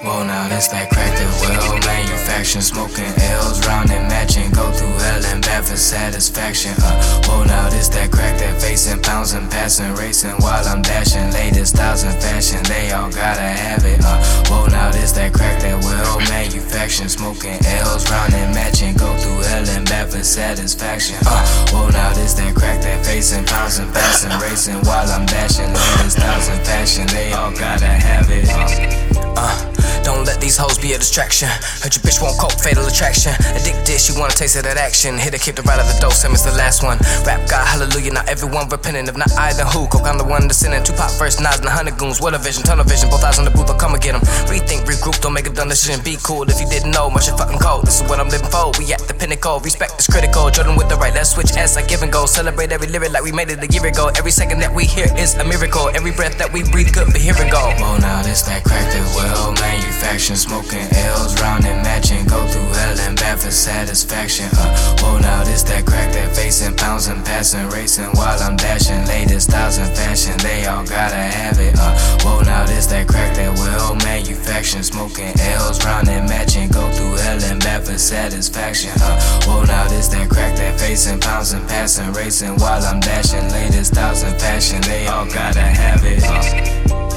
Whoa, now this that crack that well manufacturing, smoking L's, round and matching, go through hell and back for satisfaction. Whoa, now this that crack that facing pounds and passing, racing while I'm dashing, latest styles and fashion, they all gotta have it. Whoa, now this that crack that well manufacturing, smoking L's, round and matching, go through hell and back for satisfaction. Whoa, now this that crack that facing pounds and passing, racing while I'm dashing, latest styles and fashion, they all gotta have it. Don't let these hoes be a distraction. Heard your bitch won't cope, fatal attraction. Addicted, she wanna taste of that action. Hit her, keep the right of the dose, same as the last one. Rap God, hallelujah, now everyone repenting. If not I, then who? Coke, I'm the one that's sinning. Tupac first, Nas and the 100 goons. What a vision, tunnel vision, both eyes on the booth, I'll come and get them. Rethink, regroup, don't make a dumb decision. Be cool if you didn't know, my shit fucking cold. This is what I'm living for, we at the pinnacle. Respect is critical, Jordan with the right, let's switch S, I give and go. Celebrate every lyric like we made it a year ago. Every second that we hear is a miracle. Every breath that we breathe could be here and go. Oh, now this that crack that well manufacturing, smoking L's, round and matching, go through hell and back for satisfaction. Whoa, now this that crack that facing pounds and passing, racing while I'm dashing, latest styles and fashion, they all gotta have it. Whoa, now this that crack that well manufacturing, smoking L's, round and matching, go through hell and back for satisfaction. Whoa, now this that crack that facing pounds and passing, racing while I'm dashing, latest styles and fashion, they all gotta have it.